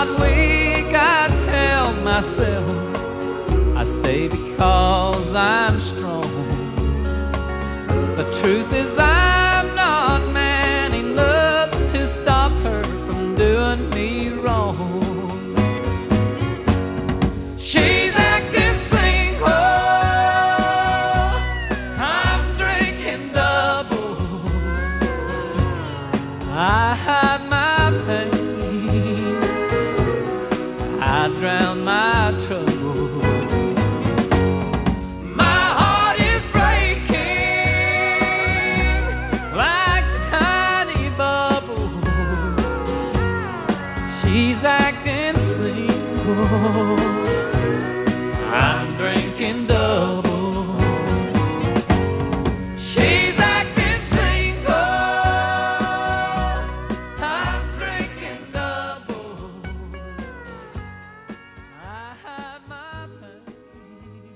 not weak, I tell myself I stay because I'm strong. The truth is I'm not man enough to stop her from doing me wrong. She's acting single, I'm drinking doubles. I hide my pain, I drown my troubles. My heart is breaking like tiny bubbles. She's acting single, I'm drinking doubles. She's acting single, I'm drinking doubles. I hide my pain.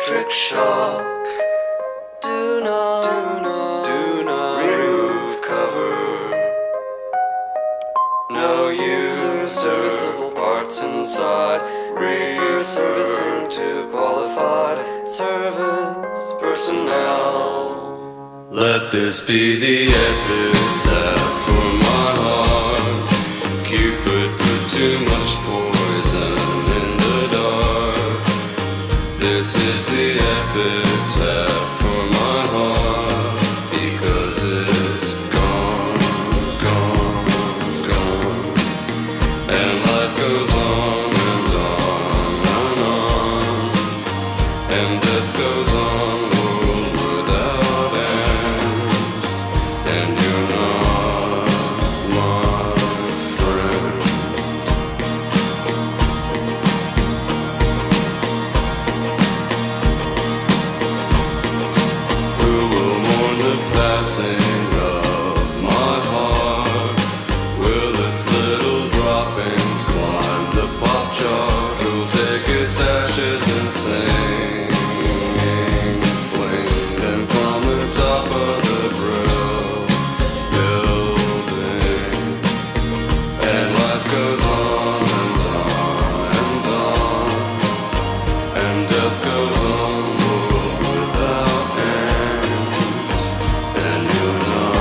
electric shock. Do not remove cover. No user serviceable parts inside. Refer servicing to qualified service personnel. Let this be the epitaph for my heart. Cupid put too much poison in the dark. This is the epitaph for my heart, because it's gone, gone, gone. And life goes on and on and on. And death goes on, world without end. And you're not my friend. Who will mourn the passing of my heart? Will its little droppings climb the pop chart? Who'll take its ashes and sing, fling them from the top of the brill building? And life goes on and on and on. And death goes on, world without end. And you're not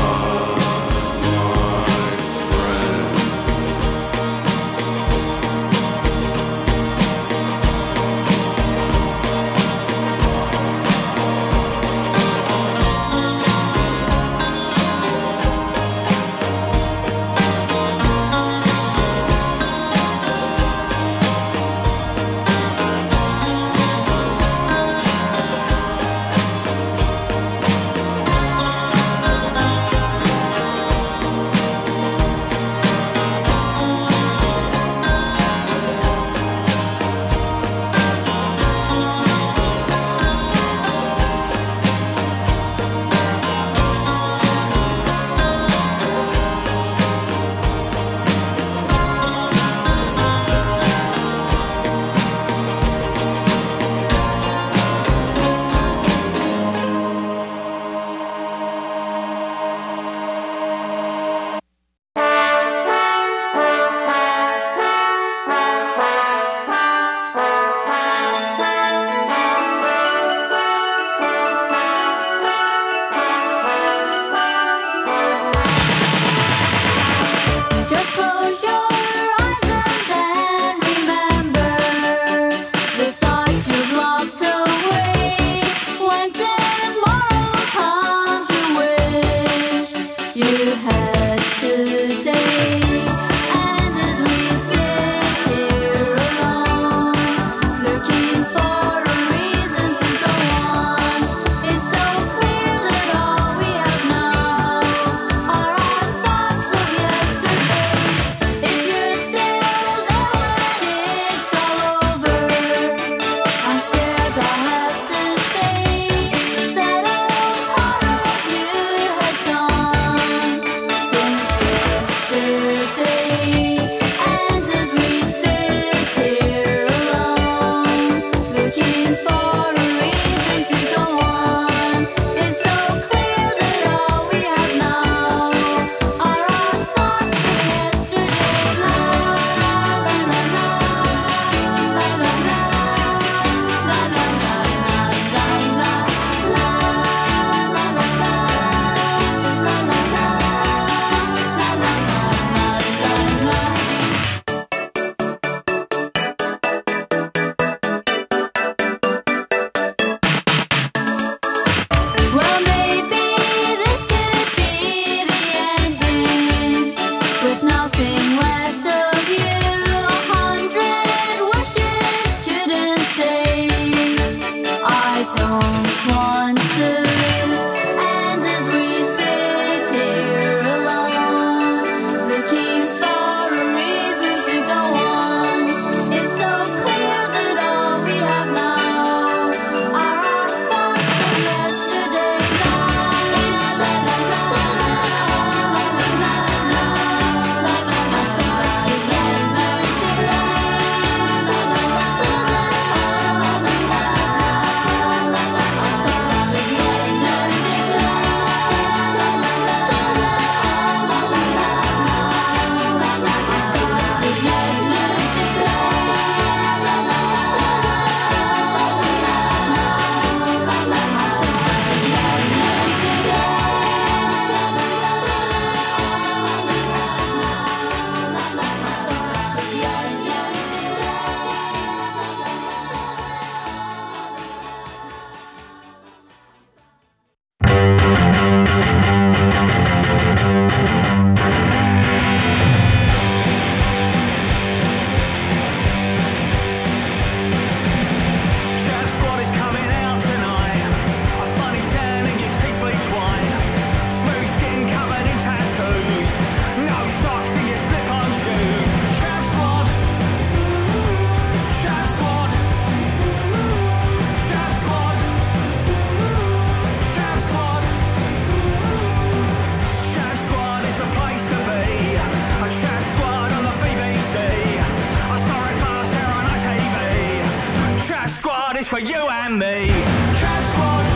for you and me. Trash Squad.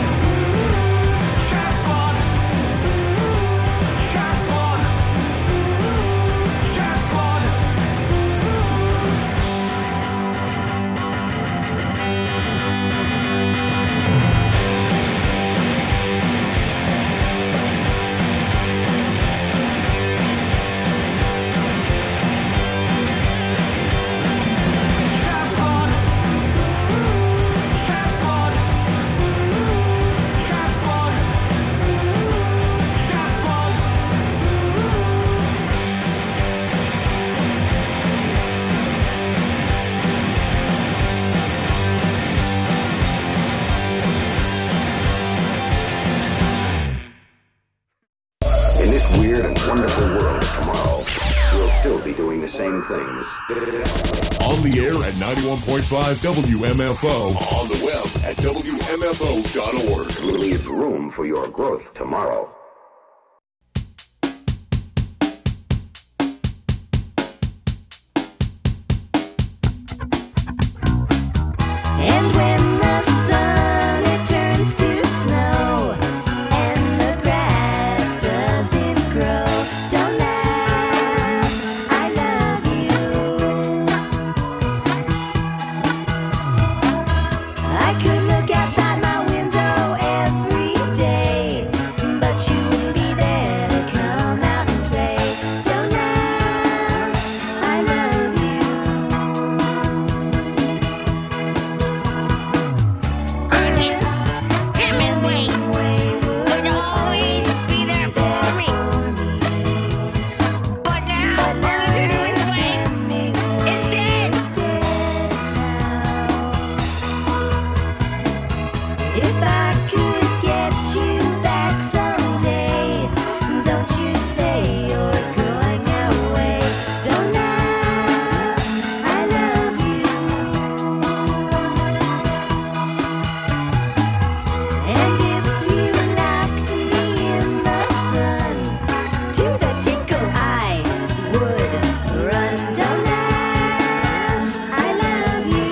Trash Squad. Trash Squad. Trash Squad. In this weird and wonderful world tomorrow, we'll still be doing the same things. On the air at 91.5 WMFO. On the web at WMFO.org. Leave room for your growth tomorrow. And when the sun it turns to snow and the grass doesn't grow, don't laugh, I love you. I could look outside my window every day, but you wouldn't be there to come out and play. Don't laugh, I love you. If I could get you back someday, don't you say you're going away. Don't laugh, I love you. And if you locked me in the sun, to the tinkle I would run. Don't laugh, I love you.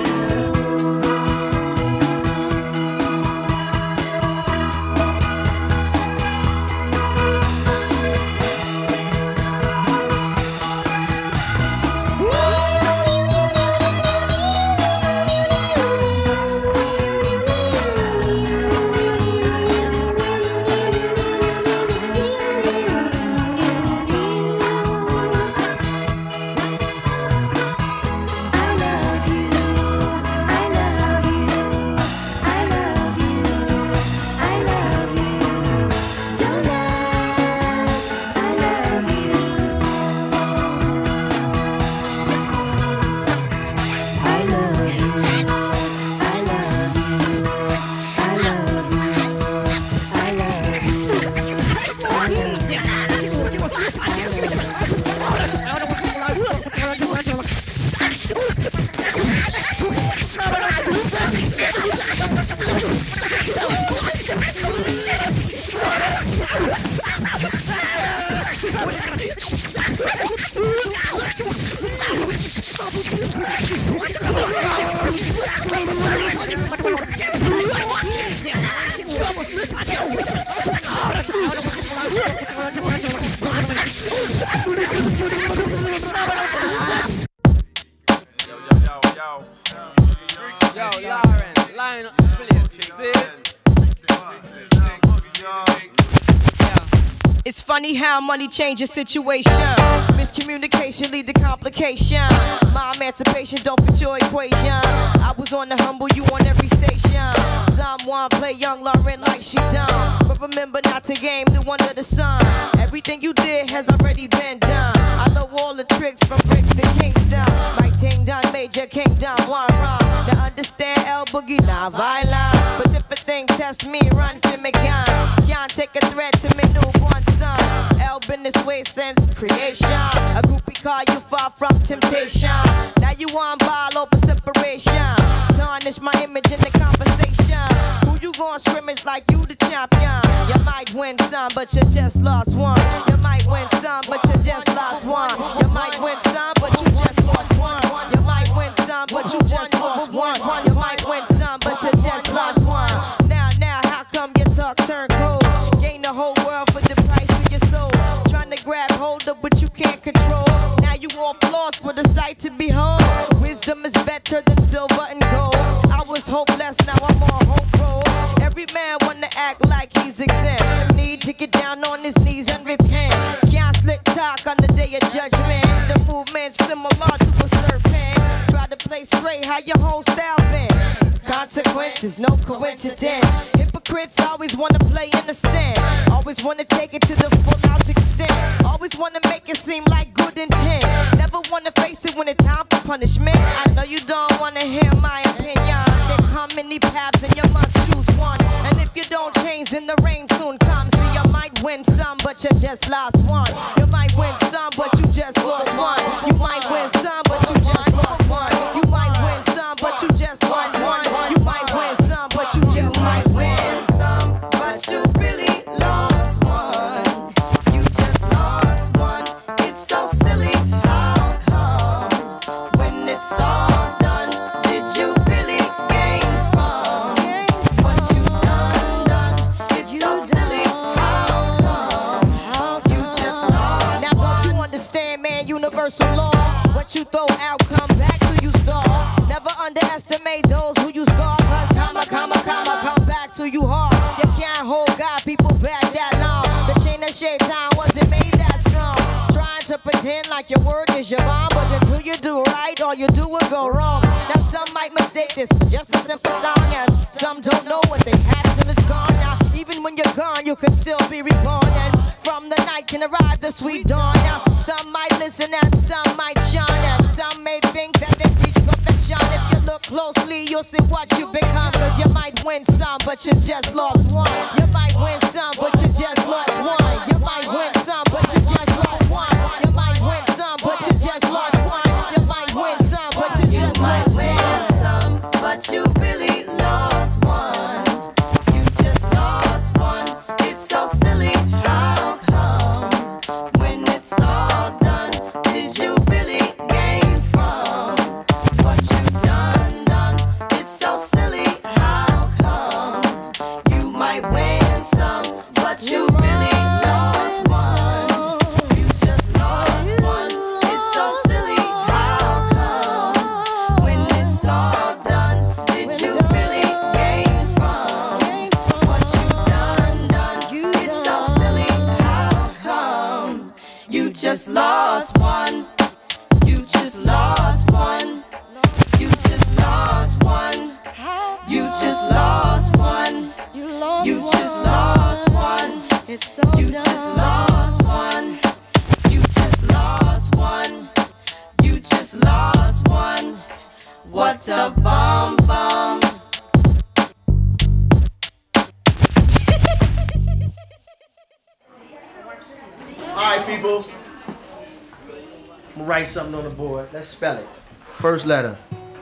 I love you, I love you, I love you, I love you. Don't laugh, I love you. I love you, I love you, I love you, Yo, Lauren, line up the place, see? It's funny how money changes situation. Miscommunication lead to complication. My emancipation don't fit your equation. I was on the humble, you on every station. Someone play young Lauren like she done, but remember not to game new under the sun. Everything you did has already been done. I know all the tricks from bricks to Kingston. Like Ting done, Major Kingdom, one wrong. Now understand L Boogie, not violent, but if a thing test me, run for me gun. Can't take a threat to me newborn son. L been this way since creation. A groupie call you far from temptation. Now you on ball over separation. Tarnish my image in the conversation. Who you gon' scrimmage like you the champion? You might win some, but you just lost one. You might win some, but you just lost one. You might win some, but you just lost one. You might win some, but you just lost one. You might win some, but more flaws with a sight to behold. Wisdom is better than silver and gold. I was hopeless, now I'm on hope roll. Every man wanna act like he's exempt. Need to get down on his knees and repent. Can't slick talk on the day of judgment. The movement's similar to a serpent. Try to play straight, how your whole style been. Consequences, no coincidence. Hypocrites always wanna play innocent. Always wanna take it to the full out extent. Always wanna make it seem like good intent. Never wanna face it when it's time for punishment. I know you don't wanna hear my opinion. There come many paths and you must choose one. And if you don't change, then the rain soon comes. See, you might win some, but you just lost one. You might win some, but you just lost one. You might win some, but you just lost one. You might win some, but you just lost one. You might win some, but you just might win some, but you really lost one. You just lost one. It's so silly. How come when it's all done, did you really gain from what you done? It's so silly. How come you just lost? Now don't you understand, man? Universal law. What you throw out, come back to you stall. Never underestimate those who you scar. Cause come back to you hard. You can't hold God, people back that long. The chain of shaitan wasn't made that strong. Trying to pretend like your word is your bond, but until you do right, all you do will go wrong. Now some might mistake this for just a simple song, and some don't know what they have till it's gone. Now even when you're gone, you can still be reborn, and from the night can arrive the sweet dawn. Now some might listen and some might shine, and some may think that they reach perfection. If you look closely, you'll see what you become. Cause you might win some, but you just lost one. You might win some, but you just lost one. You might win some, but you just lost one. You might win some, but you just lost one. You might win some, but you just lost one. But you really lost one. You just lost one. It's so silly. How come when it's all done, did you really gain from what you done? It's so silly. How come you might win some, but you really lost one? You just lost one. It's so silly. How come when it's all done, did you really gain from what you done? It's so silly. How come you just lost one? You just lost one. You just lost one. You just lost one. You just lost one. You just lost one. You just lost one. You just lost one. What a bomb bomb. Alright, people. I'm gonna write something on the board. Let's spell it. First letter.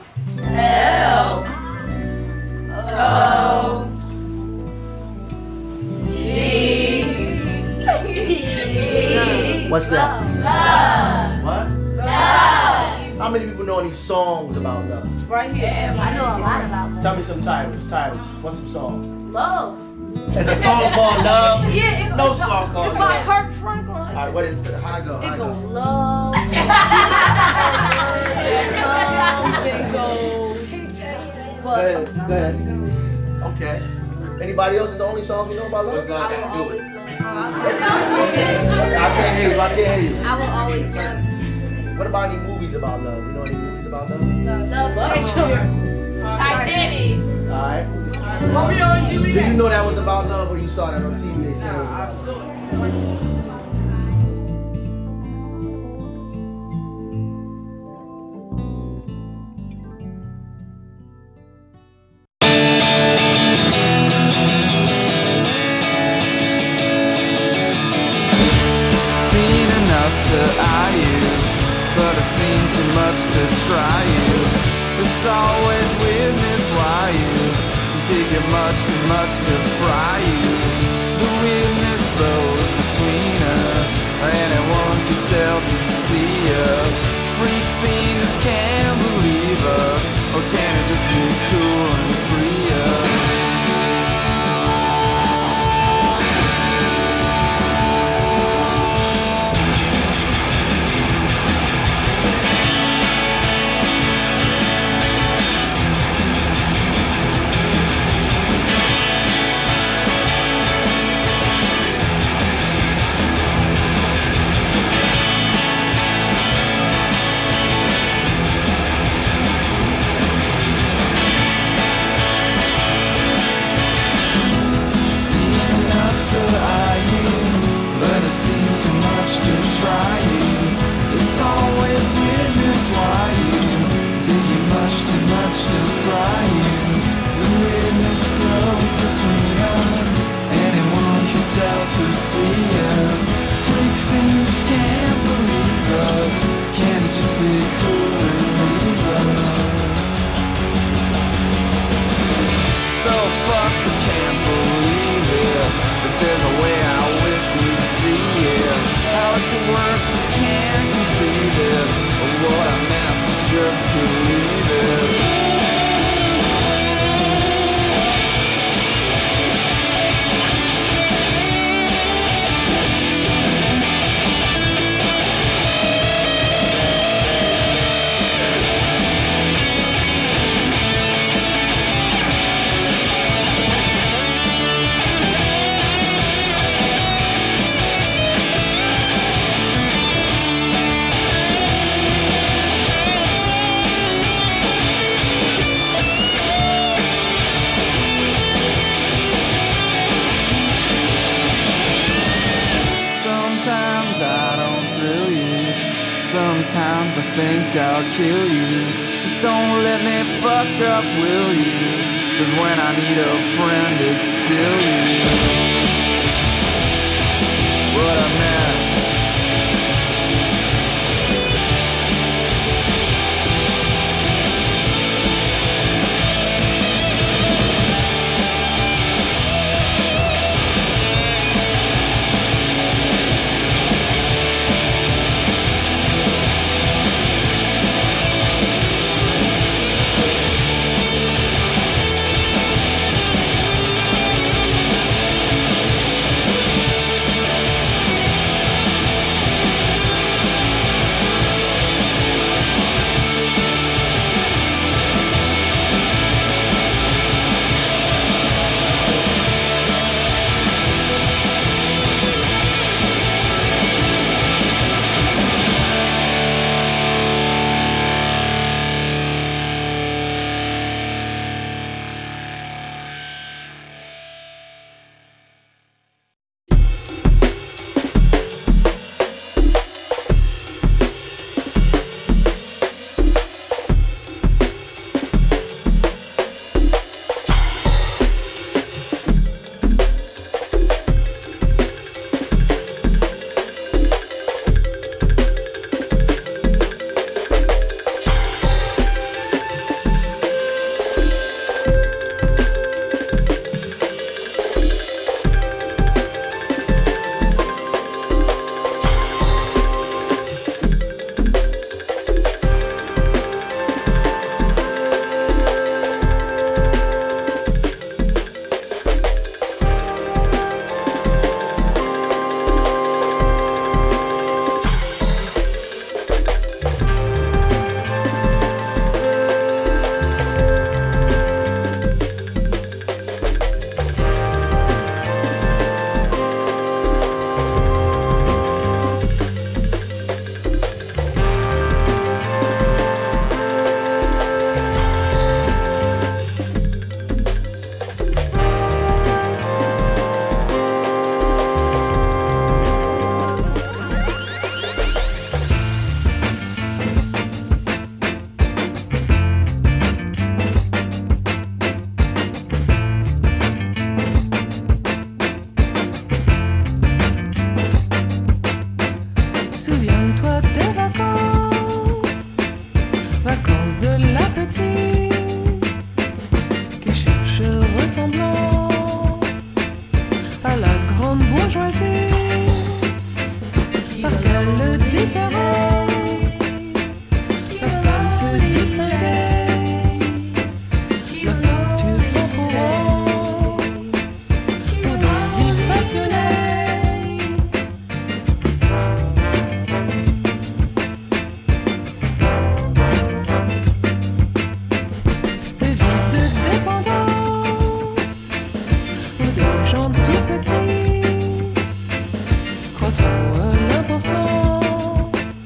What's that? Love. What? Love. How many people know any songs about love? Right here. I know a lot about love. Tell me some titles. What's some songs? Love. There's a song called Love. Yeah, it's no song called It's by Love. Kirk Franklin. Alright, what is how I go? It How I goes go? love. It goes. Go ahead. Okay. Anybody else? Is the only song you know about love? I will always love. I can't hear you. I can't hear you. I will always love. What about any movies about love? You know any movies about love? Love Titanic. Alright. Romeo and Juliet. Did you know that was about love or you saw that on TV? They said it was about love. Seen enough to eye you, but I've seen too much to try you. It's always weirdness why you dig it much too much to fry you. The weirdness flows between us, anyone can tell to see us. Freak scenes can't believe us, or can it just be cool and free us? sometimes I think I'll kill you. Just don't let me fuck up, will you? 'Cause when I need a friend, it's still you. What a mess. Crois-toi l'important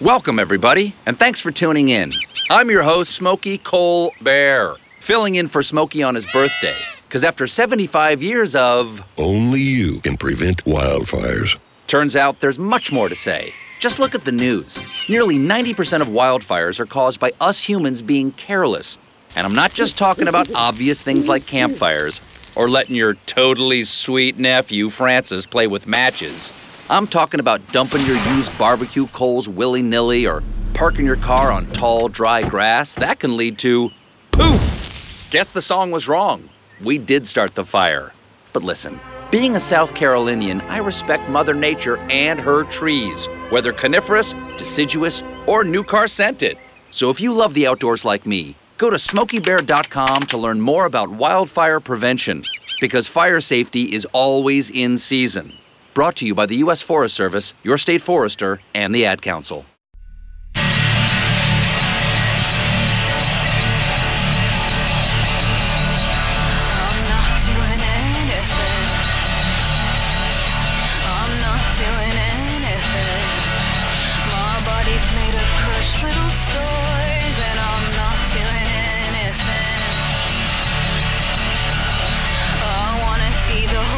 Welcome, everybody, and thanks for tuning in. I'm your host, Smokey Cole Bear, filling in for Smokey on his birthday. Because after 75 years of... Only you can prevent wildfires. Turns out there's much more to say. Just look at the news. Nearly 90% of wildfires are caused by us humans being careless. And I'm not just talking about obvious things like campfires or letting your totally sweet nephew, Francis, play with matches. I'm talking about dumping your used barbecue coals willy-nilly or parking your car on tall, dry grass. That can lead to poof! Guess the song was wrong. We did start the fire. But listen, being a South Carolinian, I respect Mother Nature and her trees, whether coniferous, deciduous, or new car scented. So if you love the outdoors like me, go to SmokeyBear.com to learn more about wildfire prevention, because fire safety is always in season. Brought to you by the U.S. Forest Service, your state forester, and the Ad Council.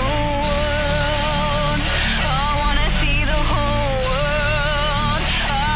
I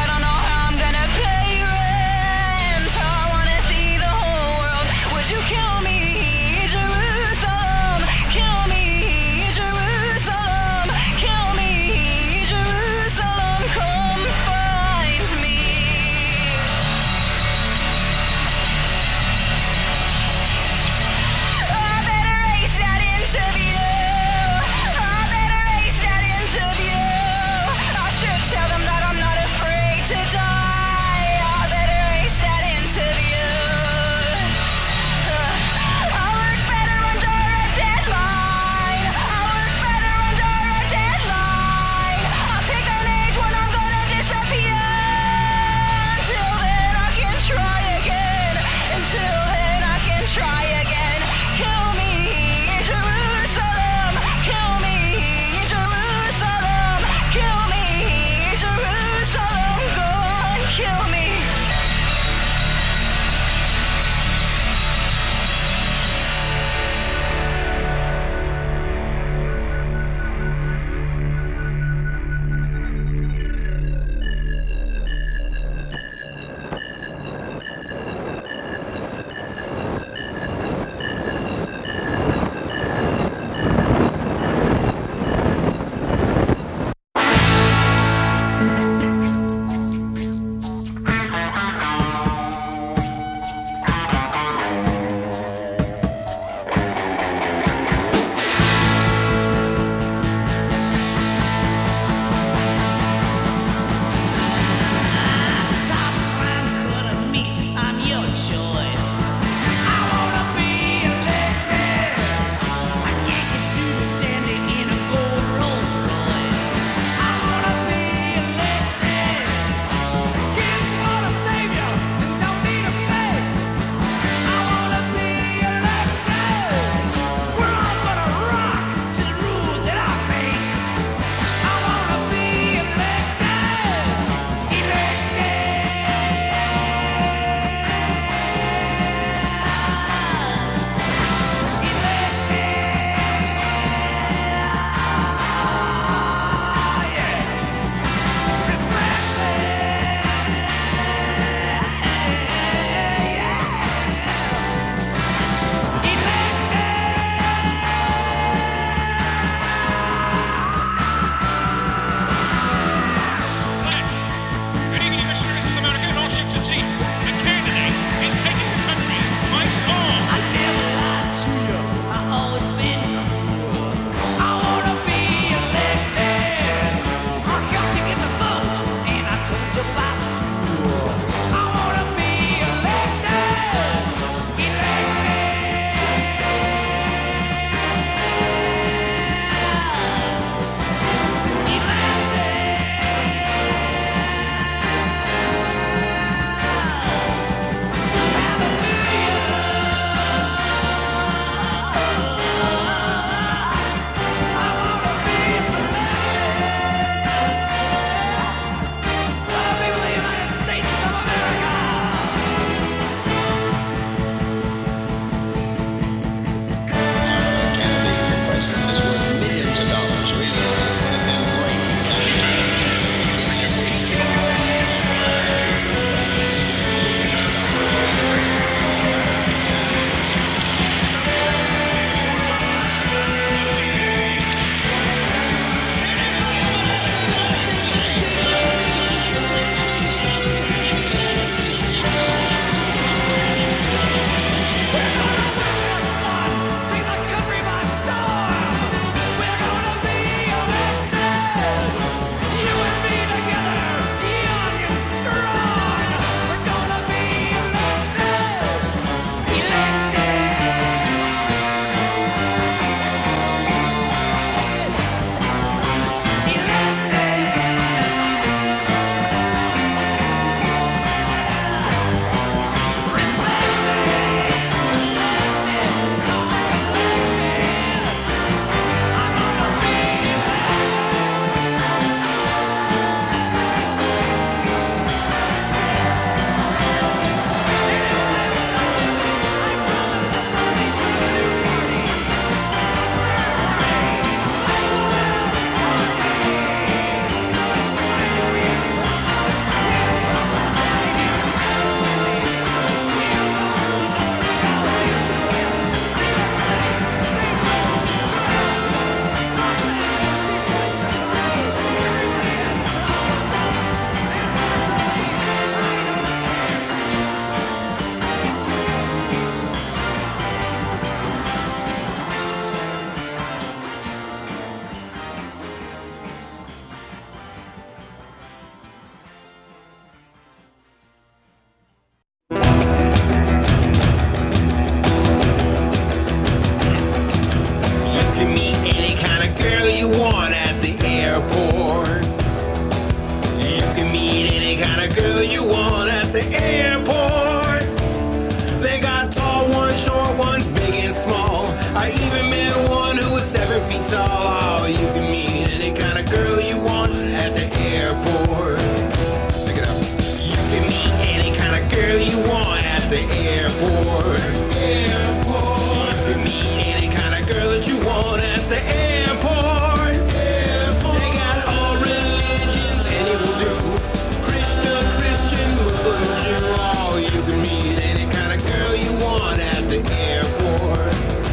girl you want at the airport. They got tall ones, short ones, big and small. I even met one who was 7 feet tall. Oh, you can meet any kind of girl you want at the airport. Check it out. You can meet any kind of girl you want at the airport. Airport. You can meet any kind of girl that you want at the airport. Airport. They got all religions, any will do. Christian, Muslim, Jew. Oh, you can meet any kind of girl you want at the airport.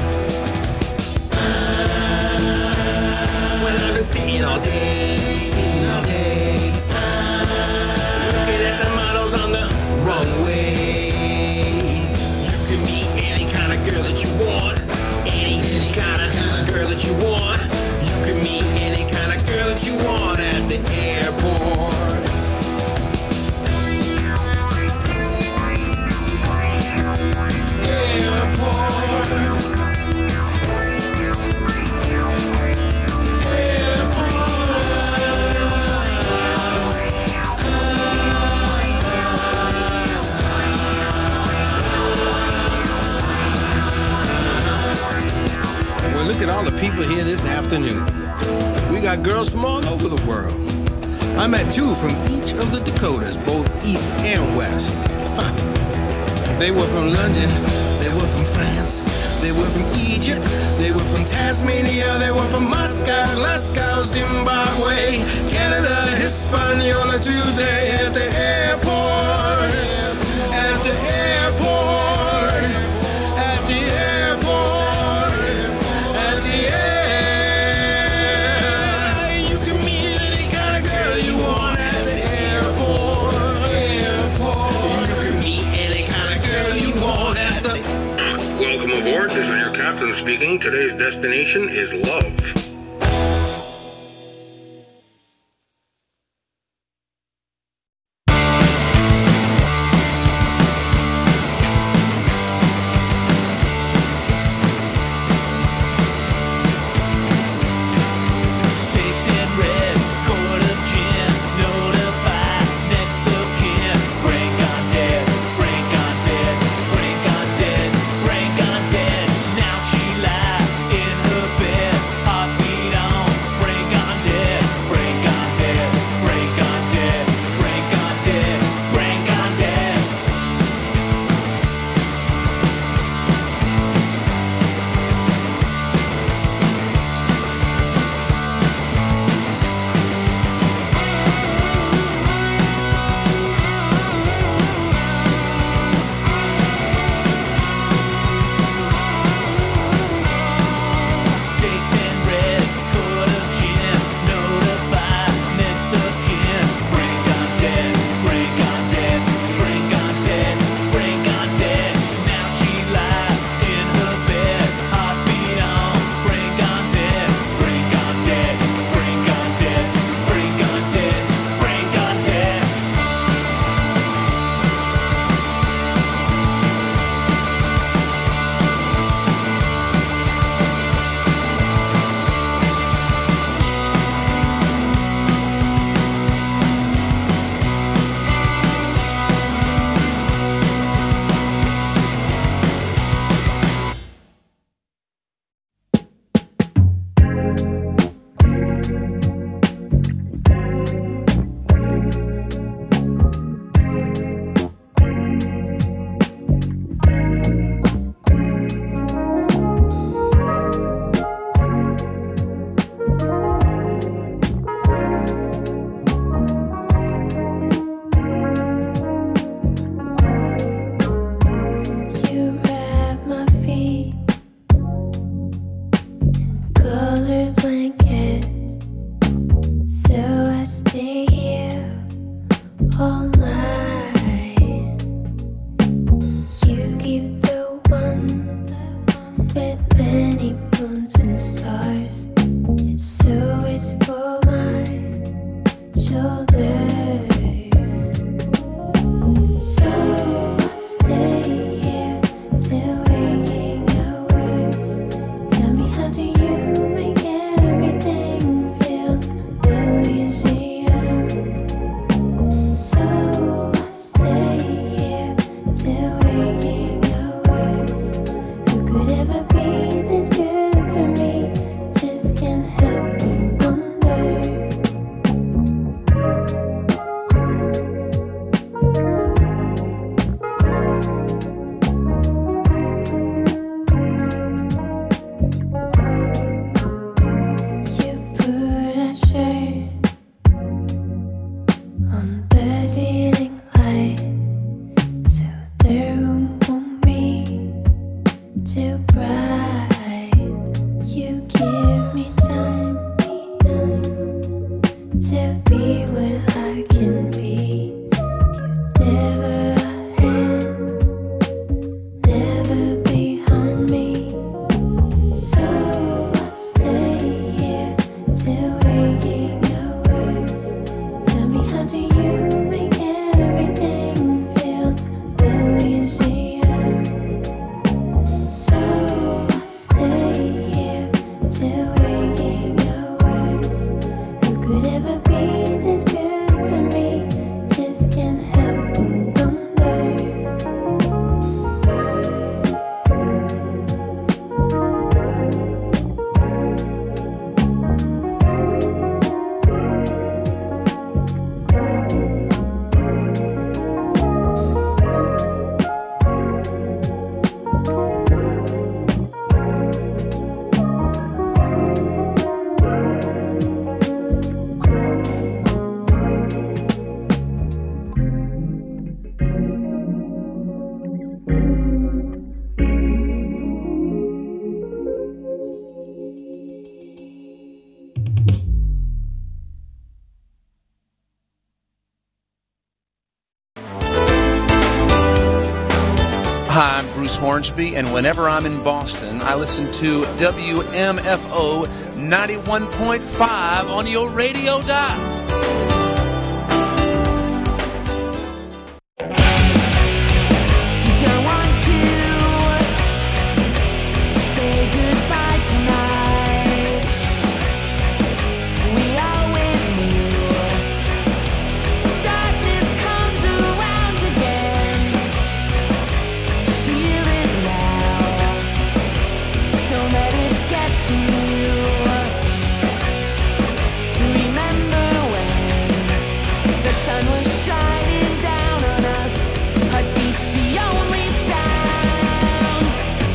When I've been sitting all day, looking at the models on the runway. You can meet any kind of girl that you want, any kind of girl that you want. You can meet any kind of girl that you want at the airport. Well, look at all the people here this afternoon. We got girls from all over the world. I met 2 from each of the Dakotas, both east and west. Huh. They were from London, they were from France, they were from Egypt, they were from Tasmania, they were from Moscow, Glasgow, Zimbabwe, Canada, Hispaniola today at the airport, at the airport, at the airport, at the airport. You can meet any kind of girl you want at the airport. You can meet any kind of girl you want at the. Welcome aboard. This is your captain speaking. Today's destination is love. Now she lie in her bed, Hi, I'm Bruce Hornsby, and whenever I'm in Boston, I listen to WMFO 91.5 on your radio dial. Don't want to say goodbye tonight. We always knew darkness comes around again. Feel it now. Don't let it get to you. Remember when the sun was shining down on us? Heartbeat's the only sound.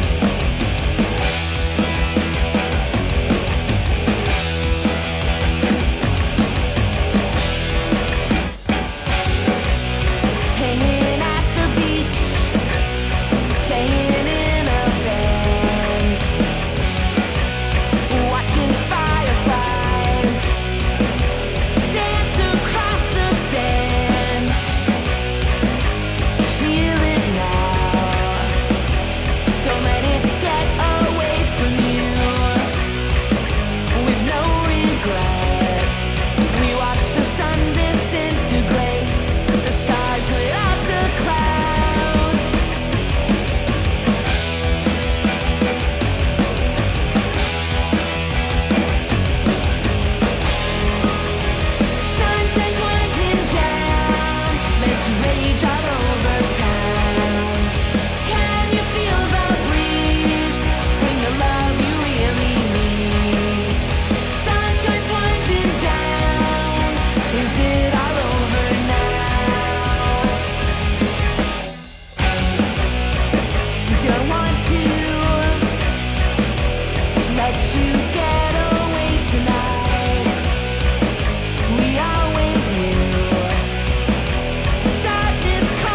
Hanging at the beach, playing in a band, watching fireflies dance across the sand. Feel it now. Don't let it get away from you. With no regret, we watch the sun disintegrate. The stars lit up the clouds. Sunshine's winding down, let's rage all over town. Can you feel the breeze? Bring the love you really need. Sunshine's winding down, is it all over now? Don't want to let you get away tonight. We always knew darkness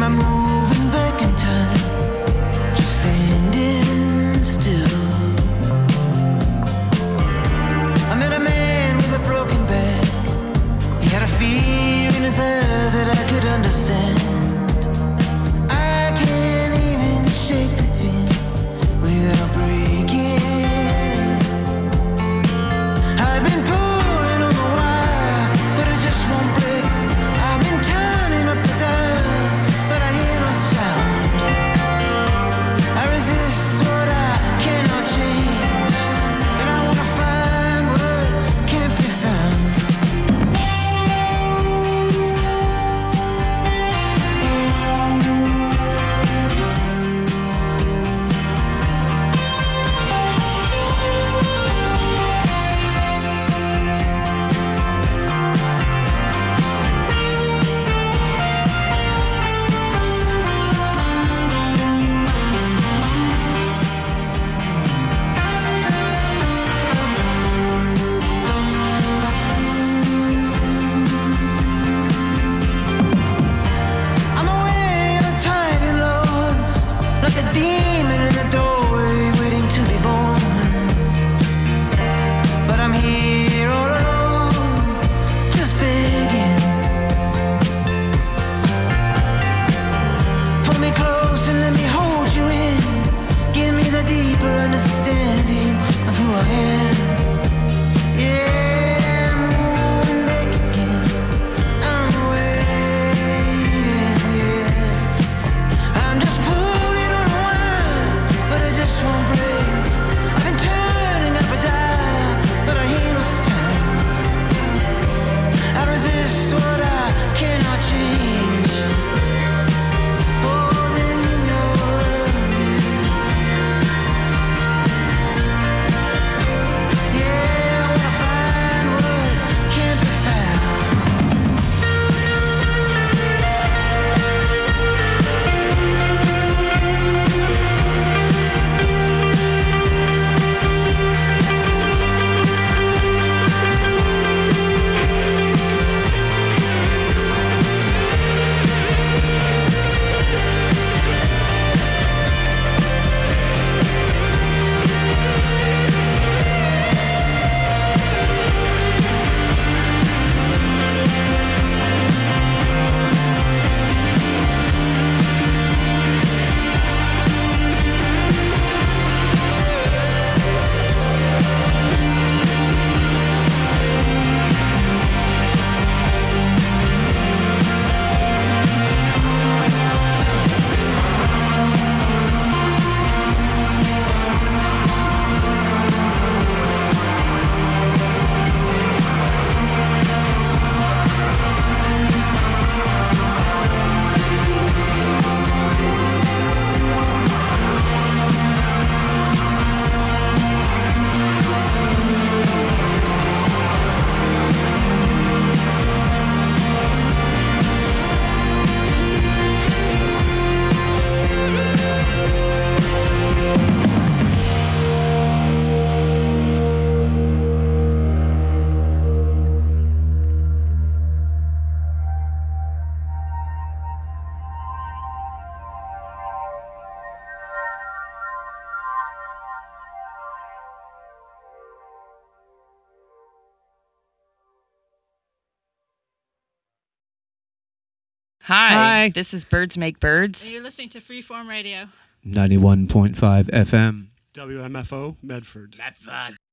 Am I moving back in time? Just standing still. I met a man with a broken back. He had a fear in his eyes that I could understand. I can't even shake the hand without breaking it. I've been pulling on the wire, but it just won't break. I've been turning up the dial, but I hear no sound. I resist what I cannot change, and I wanna find what can't be found. I'm away and I'm tired and lost, like a demon in a doorway waiting to be born. But I'm here all alone, just begging. Pull me close and let me hold you in. Give me the deeper understanding of who I am. Yeah, I'm moving back again. I'm waiting, yeah. I'm just pulling on a wire, but it just won't break. I've been turning up a dial, but I hear no sound. I resist what I cannot change. Oh, then in your world, yeah, I wanna find what can't be found. Hi, this is Birds Make Birds. And you're listening to Freeform Radio. 91.5 FM. WMFO, Medford.